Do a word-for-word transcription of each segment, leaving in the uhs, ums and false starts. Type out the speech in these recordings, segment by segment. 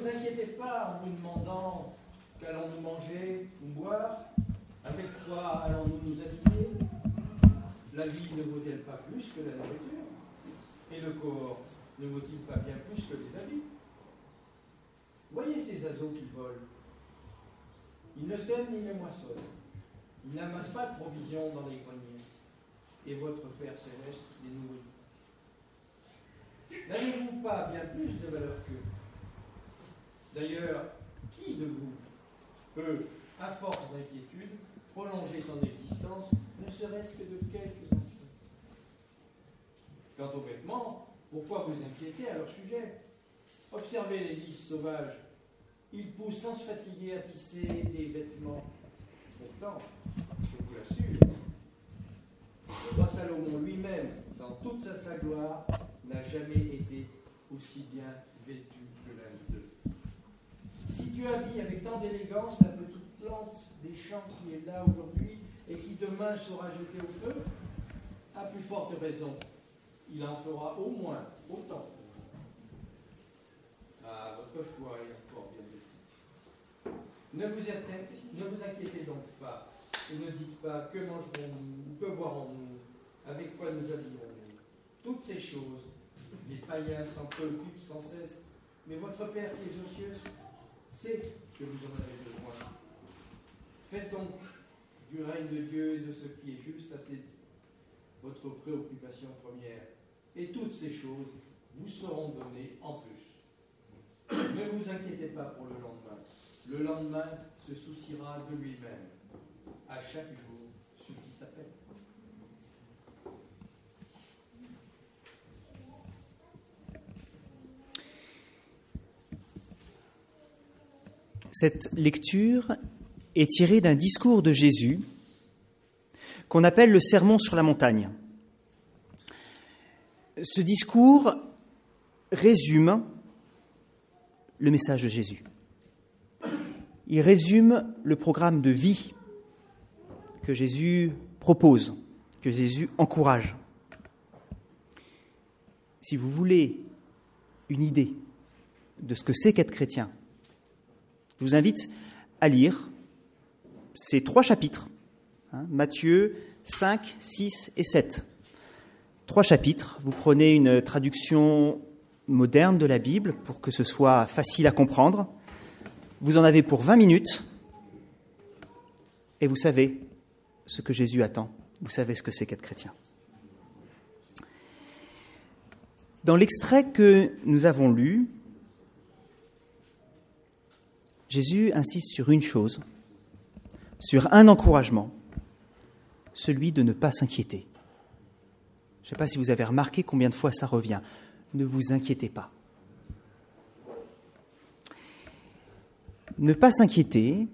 vous inquiétez pas en vous demandant qu'allons-nous manger ou boire, avec quoi allons-nous nous habiller. La vie ne vaut-elle pas plus que la nourriture? Et le corps ne vaut-il pas bien plus que les habits? Voyez ces oiseaux qui volent. Ils ne sèment ni ne moissonnent. Ils n'amassent pas de provisions dans les greniers. Et votre Père céleste les nourrit. N'avez-vous pas bien plus de valeur qu'eux? D'ailleurs, qui de vous peut, à force d'inquiétude, prolonger son existence, ne serait-ce que de quelques instants? Quant aux vêtements, pourquoi vous inquiétez à leur sujet? Observez les lys sauvages. Ils poussent sans se fatiguer à tisser des vêtements. Pourtant, je vous l'assure, le roi Salomon lui-même, dans toute sa, sa gloire, n'a jamais été aussi bien vêtu que l'un d'eux. Si tu habilles avec tant d'élégance la petite plante des champs qui est là aujourd'hui et qui demain sera jetée au feu, à plus forte raison, il en fera au moins autant. Ah, votre foi est encore bien vêtue. Ne vous, ne vous inquiétez donc pas et ne dites pas que mangerons-nous, que boirons-nous, avec quoi nous habillerons-nous. Toutes ces choses, les païens s'en préoccupent sans cesse, mais votre Père qui est aux cieux sait que vous en avez besoin. Faites donc du règne de Dieu et de ce qui est juste à ses, votre préoccupation première, et toutes ces choses vous seront données en plus. Ne vous inquiétez pas pour le lendemain. Le lendemain se souciera de lui-même. À chaque jour suffit sa peine. Cette lecture est tirée d'un discours de Jésus qu'on appelle le Sermon sur la montagne. Ce discours résume le message de Jésus. Il résume le programme de vie que Jésus propose, que Jésus encourage. Si vous voulez une idée de ce que c'est qu'être chrétien, je vous invite à lire ces trois chapitres, hein, Matthieu cinq, six et sept. Trois chapitres, vous prenez une traduction moderne de la Bible pour que ce soit facile à comprendre. Vous en avez pour vingt minutes et vous savez ce que Jésus attend. Vous savez ce que c'est qu'être chrétien. Dans l'extrait que nous avons lu, Jésus insiste sur une chose, sur un encouragement, celui de ne pas s'inquiéter. Je ne sais pas si vous avez remarqué combien de fois ça revient. Ne vous inquiétez pas. Ne pas s'inquiéter,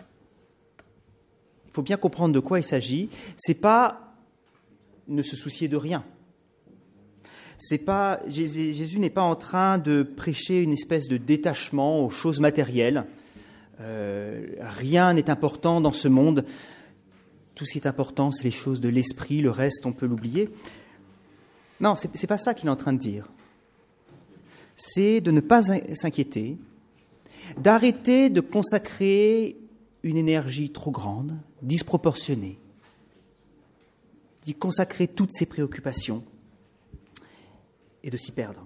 il faut bien comprendre de quoi il s'agit. C'est pas ne se soucier de rien. C'est pas, Jésus, Jésus n'est pas en train de prêcher une espèce de détachement aux choses matérielles. Euh, rien n'est important dans ce monde. Tout ce qui est important, c'est les choses de l'esprit. Le reste, on peut l'oublier. Non, c'est, c'est pas ça qu'il est en train de dire. C'est de ne pas s'inquiéter, d'arrêter de consacrer une énergie trop grande, disproportionnée, d'y consacrer toutes ses préoccupations et de s'y perdre.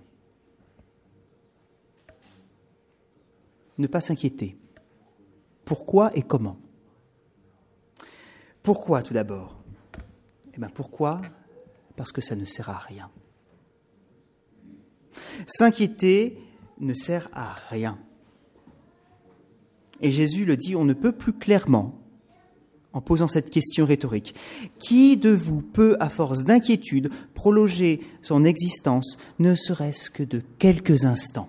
Ne pas s'inquiéter. Pourquoi et comment? Pourquoi tout d'abord? Eh bien pourquoi? Parce que ça ne sert à rien. S'inquiéter ne sert à rien. Et Jésus le dit, on ne peut plus clairement, en posant cette question rhétorique. Qui de vous peut, à force d'inquiétude, prolonger son existence, ne serait-ce que de quelques instants?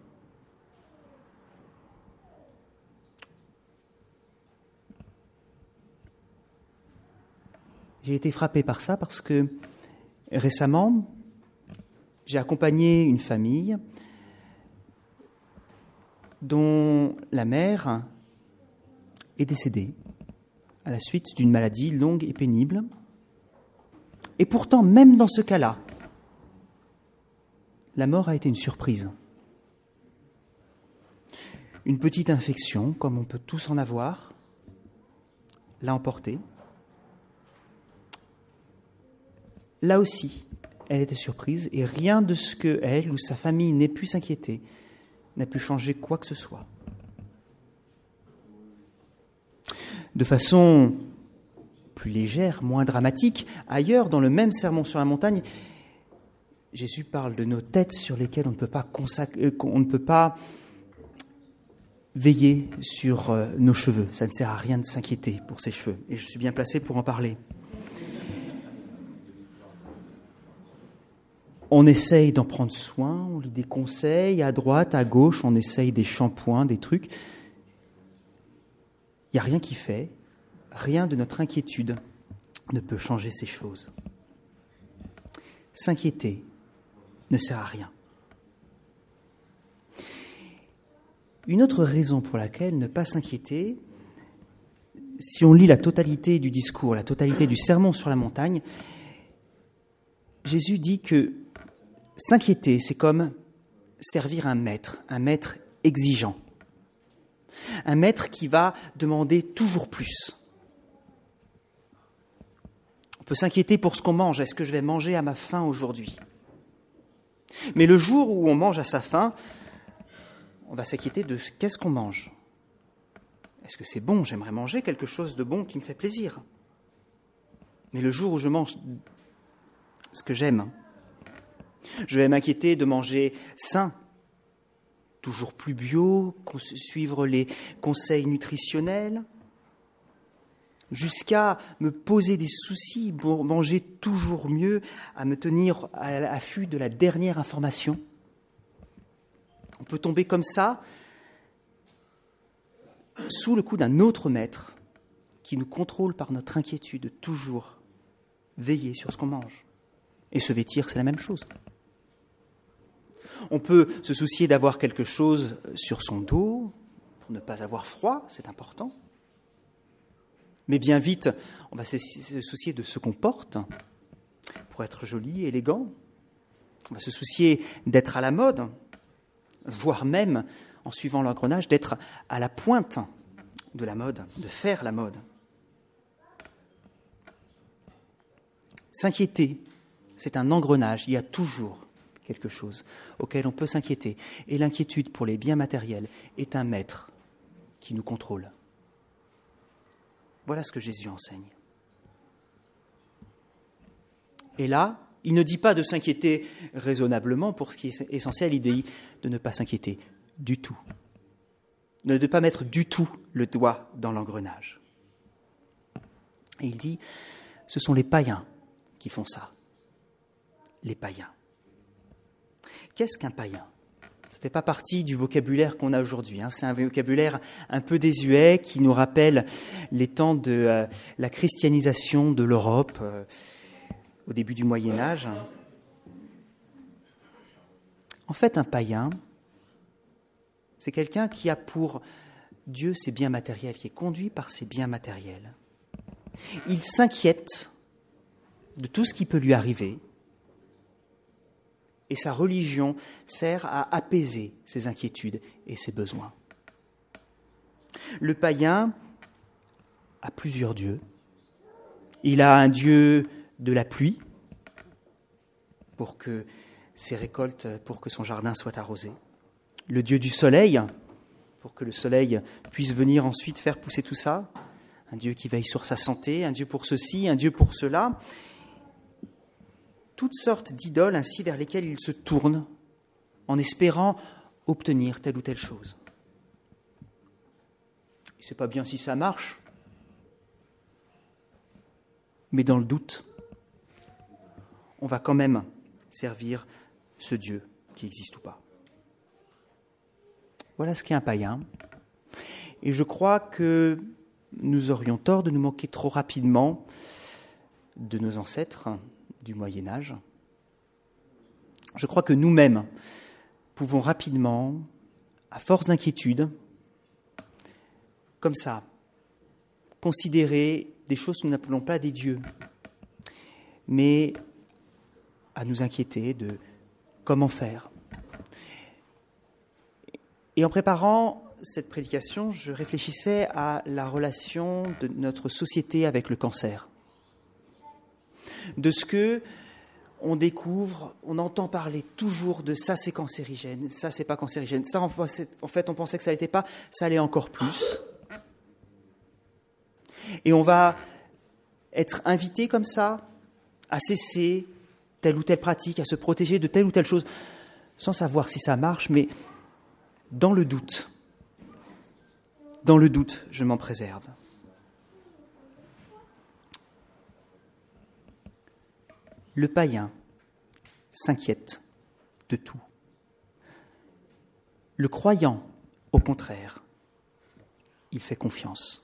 J'ai été frappé par ça parce que récemment, j'ai accompagné une famille dont la mère est décédée à la suite d'une maladie longue et pénible. Et pourtant, même dans ce cas-là, la mort a été une surprise. une petite infection, comme on peut tous en avoir, l'a emporté. Là aussi, elle était surprise et rien de ce que elle ou sa famille n'ait pu s'inquiéter n'a pu changer quoi que ce soit. De façon plus légère, moins dramatique, ailleurs, dans le même sermon sur la montagne, Jésus parle de nos têtes sur lesquelles on ne peut pas, consacrer, on ne peut pas veiller sur nos cheveux. Ça ne sert à rien de s'inquiéter pour ses cheveux. Et je suis bien placé pour en parler. On essaye d'en prendre soin, on lit des conseils à droite, à gauche, on essaye des shampoings, des trucs. Il n'y a rien qui fait, rien de notre inquiétude ne peut changer ces choses. S'inquiéter ne sert à rien. Une autre raison pour laquelle ne pas s'inquiéter, si on lit la totalité du discours, la totalité du sermon sur la montagne, Jésus dit que s'inquiéter, c'est comme servir un maître, un maître exigeant. Un maître qui va demander toujours plus. On peut s'inquiéter pour ce qu'on mange. Est-ce que je vais manger à ma faim aujourd'hui ? Mais le jour où on mange à sa faim, on va s'inquiéter de qu'est-ce qu'on mange. Est-ce que c'est bon ? J'aimerais manger quelque chose de bon qui me fait plaisir. Mais le jour où je mange ce que j'aime, je vais m'inquiéter de manger sain, toujours plus bio, suivre les conseils nutritionnels, jusqu'à me poser des soucis pour manger toujours mieux, à me tenir à l'affût de la dernière information. On peut tomber comme ça, sous le coup d'un autre maître qui nous contrôle par notre inquiétude de toujours veiller sur ce qu'on mange. Et se vêtir, c'est la même chose. On peut se soucier d'avoir quelque chose sur son dos pour ne pas avoir froid, c'est important. Mais bien vite, on va se soucier de ce qu'on porte pour être joli, élégant. On va se soucier d'être à la mode, voire même, en suivant l'engrenage, d'être à la pointe de la mode, de faire la mode. S'inquiéter, c'est un engrenage. Il y a toujours quelque chose auquel on peut s'inquiéter. Et l'inquiétude pour les biens matériels est un maître qui nous contrôle. Voilà ce que Jésus enseigne. Et là, il ne dit pas de s'inquiéter raisonnablement pour ce qui est essentiel, il dit de ne pas s'inquiéter du tout. De ne pas mettre du tout le doigt dans l'engrenage. Et il dit, ce sont les païens qui font ça. Les païens. Qu'est-ce qu'un païen ? Ça ne fait pas partie du vocabulaire qu'on a aujourd'hui. Hein. C'est un vocabulaire un peu désuet qui nous rappelle les temps de euh, la christianisation de l'Europe euh, au début du Moyen-Âge. En fait, un païen, c'est quelqu'un qui a pour Dieu ses biens matériels, qui est conduit par ses biens matériels. Il s'inquiète de tout ce qui peut lui arriver. Et sa religion sert à apaiser ses inquiétudes et ses besoins. Le païen a plusieurs dieux. Il a un dieu de la pluie pour que ses récoltes, pour que son jardin soit arrosé. Le dieu du soleil pour que le soleil puisse venir ensuite faire pousser tout ça. Un dieu qui veille sur sa santé, un dieu pour ceci, un dieu pour cela. Toutes sortes d'idoles ainsi vers lesquelles il se tourne en espérant obtenir telle ou telle chose. Il ne sait pas bien si ça marche, mais dans le doute, on va quand même servir ce Dieu qui existe ou pas. Voilà ce qu'est un païen. Et je crois que nous aurions tort de nous moquer trop rapidement de nos ancêtres du Moyen-Âge. Je crois que nous-mêmes pouvons rapidement, à force d'inquiétude, comme ça, considérer des choses que nous n'appelons pas des dieux, mais à nous inquiéter de comment faire. Et en préparant cette prédication, je réfléchissais à la relation de notre société avec le cancer. De ce que on découvre, on entend parler toujours de ça c'est cancérigène, ça c'est pas cancérigène, ça en fait on pensait que ça l'était pas, ça l'est encore plus. Et on va être invité comme ça à cesser telle ou telle pratique, à se protéger de telle ou telle chose, sans savoir si ça marche, mais dans le doute, dans le doute, je m'en préserve. Le païen s'inquiète de tout. Le croyant, au contraire, il fait confiance.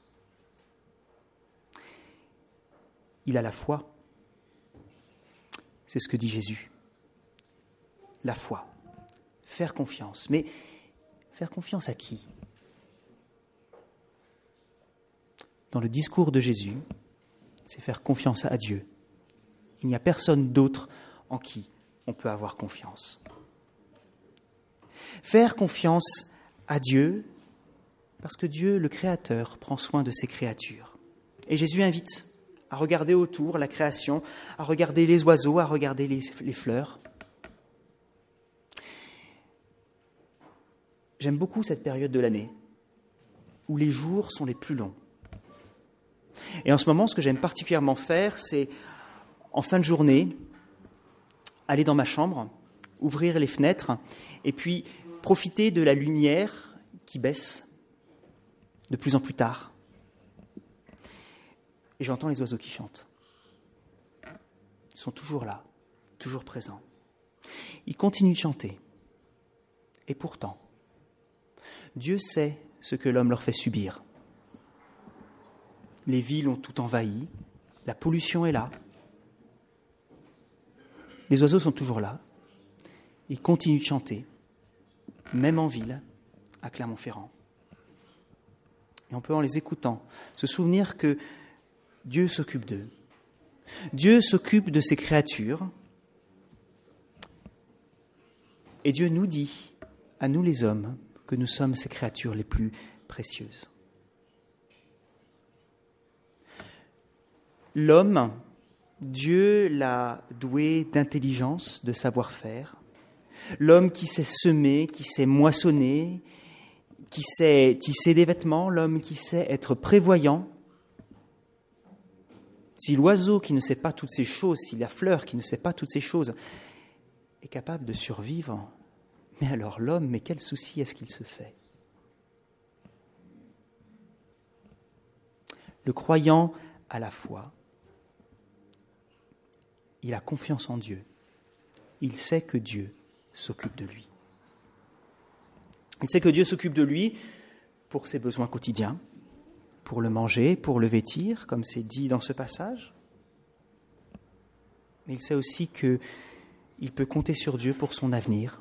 Il a la foi. C'est ce que dit Jésus. La foi. Faire confiance. Mais faire confiance à qui ? Dans le discours de Jésus, c'est faire confiance à Dieu. Il n'y a personne d'autre en qui on peut avoir confiance. Faire confiance à Dieu, parce que Dieu, le Créateur, prend soin de ses créatures. Et Jésus invite à regarder autour la création, à regarder les oiseaux, à regarder les, les fleurs. J'aime beaucoup cette période de l'année où les jours sont les plus longs. Et en ce moment, ce que j'aime particulièrement faire, c'est, en fin de journée, aller dans ma chambre, ouvrir les fenêtres, et puis profiter de la lumière qui baisse de plus en plus tard. Et j'entends les oiseaux qui chantent. Ils sont toujours là, toujours présents. Ils continuent de chanter. Et pourtant, Dieu sait ce que l'homme leur fait subir. Les villes ont tout envahi, la pollution est là. Les oiseaux sont toujours là. Ils continuent de chanter, même en ville, à Clermont-Ferrand. Et on peut, en les écoutant, se souvenir que Dieu s'occupe d'eux. Dieu s'occupe de ses créatures. Et Dieu nous dit, à nous les hommes, que nous sommes ses créatures les plus précieuses. L'homme, Dieu l'a doué d'intelligence, de savoir-faire. L'homme qui sait semer, qui sait moissonner, qui sait tisser des vêtements, l'homme qui sait être prévoyant. Si l'oiseau qui ne sait pas toutes ces choses, si la fleur qui ne sait pas toutes ces choses est capable de survivre, mais alors l'homme, mais quel souci est-ce qu'il se fait ? Le croyant a la foi. Il a confiance en Dieu. Il sait que Dieu s'occupe de lui. Il sait que Dieu s'occupe de lui pour ses besoins quotidiens, pour le manger, pour le vêtir, comme c'est dit dans ce passage. Mais il sait aussi qu'il peut compter sur Dieu pour son avenir.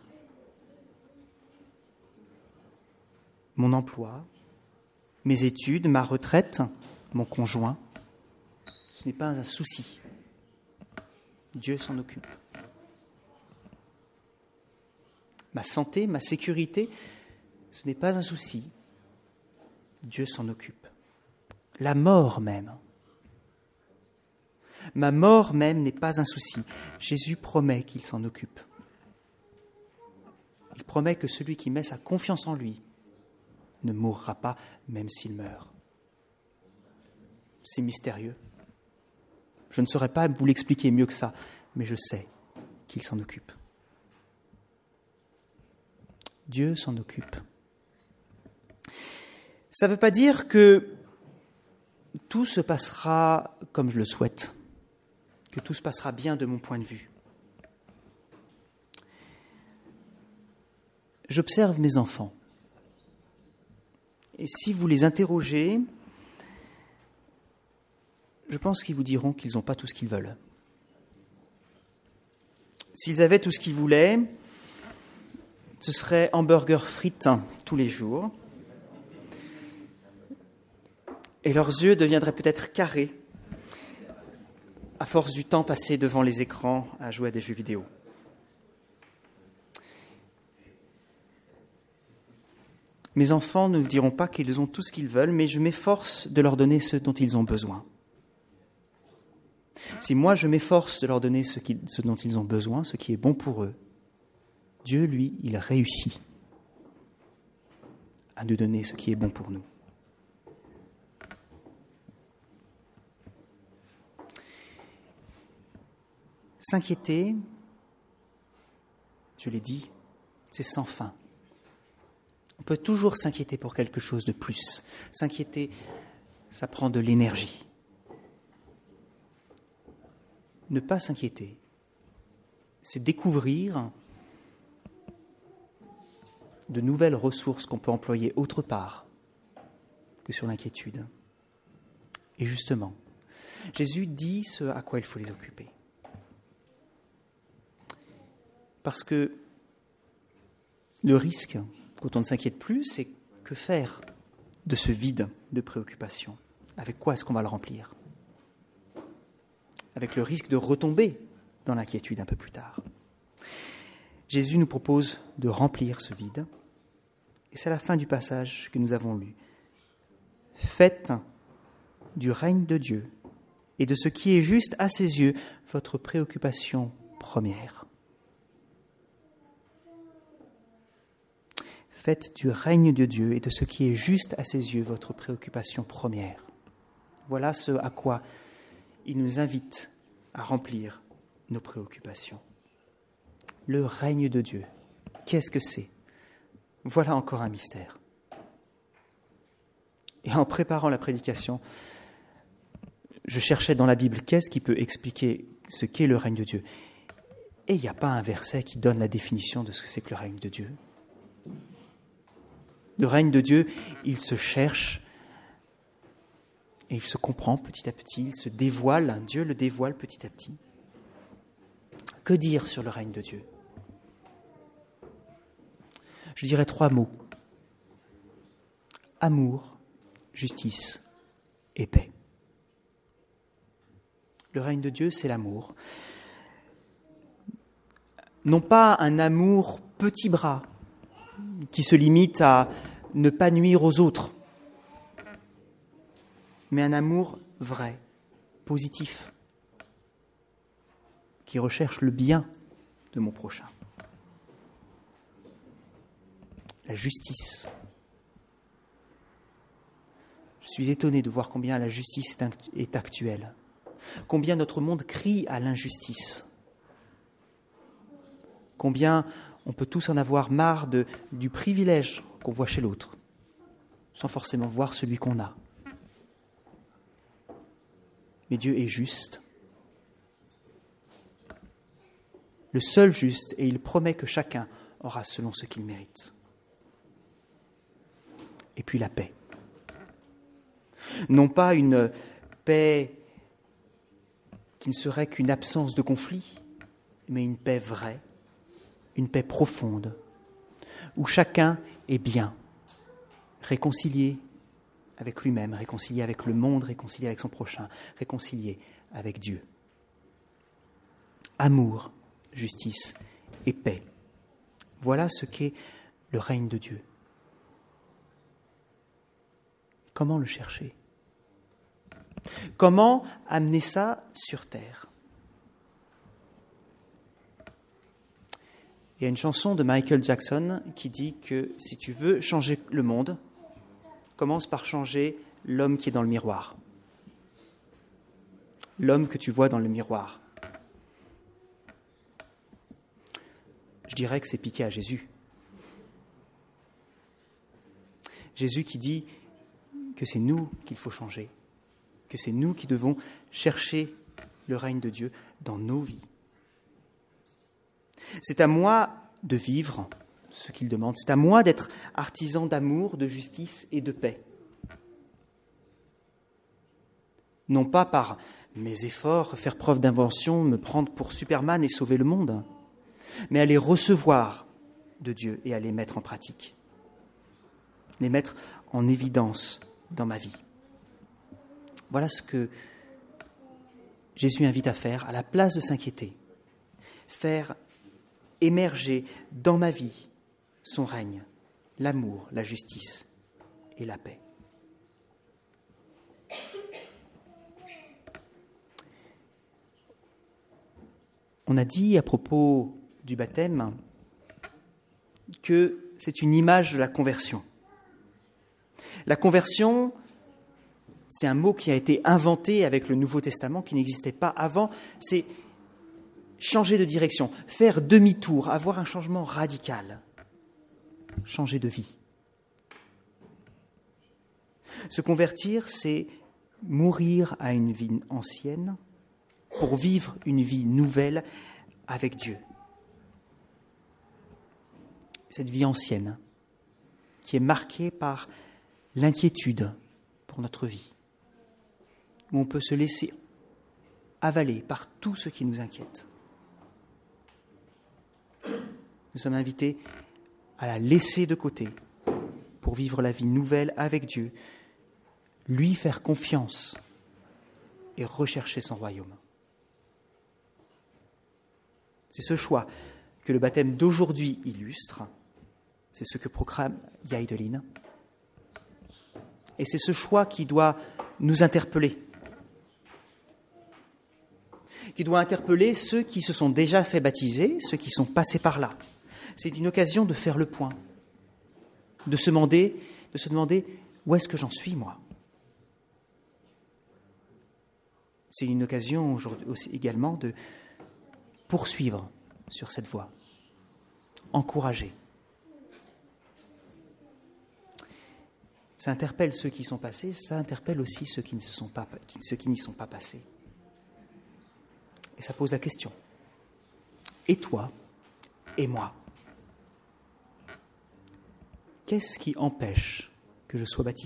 Mon emploi, mes études, ma retraite, mon conjoint, ce n'est pas un souci. Dieu s'en occupe. Ma santé, ma sécurité, ce n'est pas un souci. Dieu s'en occupe. La mort même. Ma mort même n'est pas un souci. Jésus promet qu'il s'en occupe. Il promet que celui qui met sa confiance en lui ne mourra pas, même s'il meurt. C'est mystérieux. Je ne saurais pas vous l'expliquer mieux que ça, mais je sais qu'il s'en occupe. Dieu s'en occupe. Ça ne veut pas dire que tout se passera comme je le souhaite, que tout se passera bien de mon point de vue. J'observe mes enfants. Et si vous les interrogez, je pense qu'ils vous diront qu'ils n'ont pas tout ce qu'ils veulent. S'ils avaient tout ce qu'ils voulaient, ce serait hamburger frites tous les jours. Et leurs yeux deviendraient peut-être carrés à force du temps passé devant les écrans à jouer à des jeux vidéo. Mes enfants ne vous diront pas qu'ils ont tout ce qu'ils veulent, mais je m'efforce de leur donner ce dont ils ont besoin. Si moi je m'efforce de leur donner ce, qui, ce dont ils ont besoin, ce qui est bon pour eux, Dieu, lui, il réussit à nous donner ce qui est bon pour nous. S'inquiéter, je l'ai dit, c'est sans fin. On peut toujours s'inquiéter pour quelque chose de plus. S'inquiéter, ça prend de l'énergie. Ne pas s'inquiéter, c'est découvrir de nouvelles ressources qu'on peut employer autre part que sur l'inquiétude. Et justement, Jésus dit ce à quoi il faut les occuper. Parce que le risque, quand on ne s'inquiète plus, c'est que faire de ce vide de préoccupation? Avec quoi est-ce qu'on va le remplir? Avec le risque de retomber dans l'inquiétude un peu plus tard. Jésus nous propose de remplir ce vide, et c'est la fin du passage que nous avons lu. Faites du règne de Dieu et de ce qui est juste à ses yeux votre préoccupation première. Faites du règne de Dieu et de ce qui est juste à ses yeux votre préoccupation première. Voilà ce à quoi il nous invite à remplir nos préoccupations. Le règne de Dieu, qu'est-ce que c'est? Voilà encore un mystère. Et en préparant la prédication, je cherchais dans la Bible qu'est-ce qui peut expliquer ce qu'est le règne de Dieu. Et il n'y a pas un verset qui donne la définition de ce que c'est que le règne de Dieu. Le règne de Dieu, il se cherche et il se comprend petit à petit, il se dévoile, Dieu le dévoile petit à petit. Que dire sur le règne de Dieu? Je dirais trois mots. Amour, justice et paix. Le règne de Dieu, c'est l'amour. Non pas un amour petit bras qui se limite à ne pas nuire aux autres, mais un amour vrai, positif, qui recherche le bien de mon prochain. La justice. Je suis étonné de voir combien la justice est actuelle, combien notre monde crie à l'injustice, combien on peut tous en avoir marre de, du privilège qu'on voit chez l'autre, sans forcément voir celui qu'on a. Mais Dieu est juste, le seul juste, et il promet que chacun aura selon ce qu'il mérite. Et puis la paix. Non pas une paix qui ne serait qu'une absence de conflit, mais une paix vraie, une paix profonde, où chacun est bien, réconcilié avec lui-même, réconcilié avec le monde, réconcilié avec son prochain, réconcilié avec Dieu. Amour, justice et paix. Voilà ce qu'est le règne de Dieu. Comment le chercher? Comment amener ça sur terre? Il y a une chanson de Michael Jackson qui dit que si tu veux changer le monde, commence par changer l'homme qui est dans le miroir. L'homme que tu vois dans le miroir. Je dirais que c'est piqué à Jésus. Jésus qui dit que c'est nous qu'il faut changer, que c'est nous qui devons chercher le règne de Dieu dans nos vies. C'est à moi de vivre ce qu'il demande, c'est à moi d'être artisan d'amour, de justice et de paix. Non pas par mes efforts, faire preuve d'invention, me prendre pour Superman et sauver le monde, mais à les recevoir de Dieu et à les mettre en pratique, les mettre en évidence dans ma vie. Voilà ce que Jésus invite à faire à la place de s'inquiéter, faire émerger dans ma vie son règne l'amour, la justice et la paix. On a dit à propos du baptême que c'est une image de la conversion. La conversion, c'est un mot qui a été inventé avec le Nouveau Testament, qui n'existait pas avant. C'est changer de direction, faire demi-tour, avoir un changement radical, changer de vie. Se convertir, c'est mourir à une vie ancienne pour vivre une vie nouvelle avec Dieu. Cette vie ancienne, qui est marquée par l'inquiétude pour notre vie, où on peut se laisser avaler par tout ce qui nous inquiète. Nous sommes invités à la laisser de côté pour vivre la vie nouvelle avec Dieu, lui faire confiance et rechercher son royaume. C'est ce choix que le baptême d'aujourd'hui illustre. C'est ce que proclame Yaïdeline. Et c'est ce choix qui doit nous interpeller. Qui doit interpeller ceux qui se sont déjà fait baptiser, ceux qui sont passés par là. C'est une occasion de faire le point, de se demander, de se demander où est-ce que j'en suis, moi. C'est une occasion aujourd'hui aussi également de poursuivre sur cette voie, encourager. Ça interpelle ceux qui sont passés, ça interpelle aussi ceux qui ne se sont pas, ceux qui n'y sont pas passés. Et ça pose la question. Et toi, et moi, qu'est-ce qui empêche que je sois baptisé ?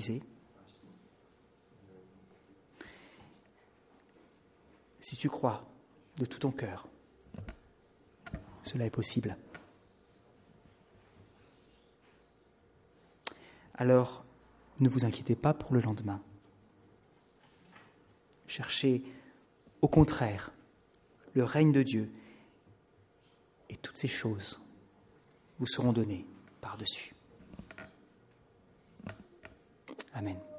Si tu crois de tout ton cœur, cela est possible. Alors, ne vous inquiétez pas pour le lendemain. Cherchez, au contraire, le règne de Dieu, et toutes ces choses vous seront données par-dessus. Amen.